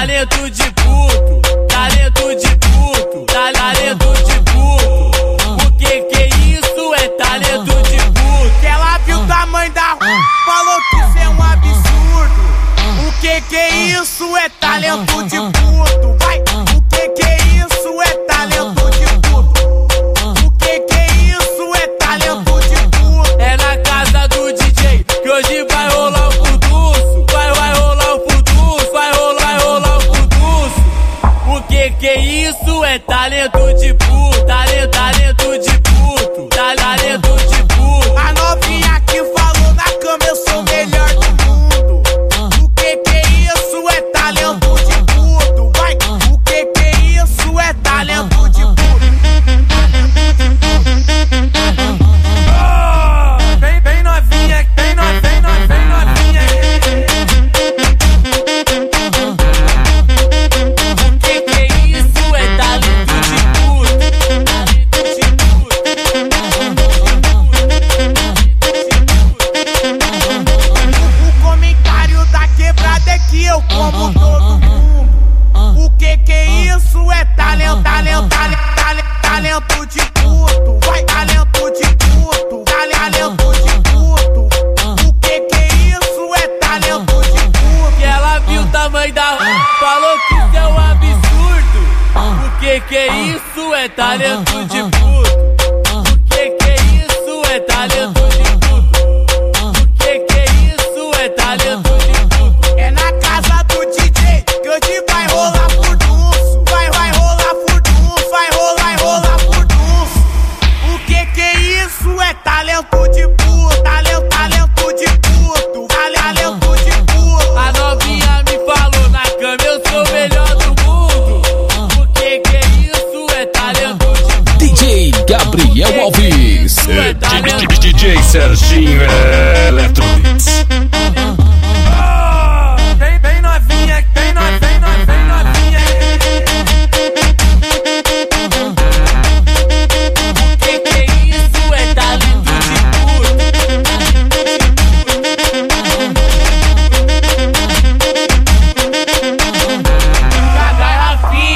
talento de puto, talento de puto, talento de puto. O que é isso? É talento de puto. Que ela viu o tamanho da falou que isso é um absurdo. O que é isso? É talento de puto. Vai, o que é isso? É talento de puto. O que é isso? É talento de puto. É na casa do DJ que hoje vai rolar o fuduço. Vai rolar o fuduço, vai rolar o fuduço. O que é isso? É talento de puto, talento de puto, talento de puto. A novinha que falou na cama eu sou o melhor do mundo. O que é isso? É talento de puto. Vai, o que é isso? É talento de puto. Vem novinha, vem novinha. O que é isso? É talento de puto, talento de puto. O comentário da quebrada é que eu como todo mundo. O que é isso? É talento de puto. Vai, talento de puto, talento de puto. O que é isso? É talento de puto. Que ela viu o tamanho da falou que isso é um absurdo. O que é isso? É talento de puto. O que é isso? É talento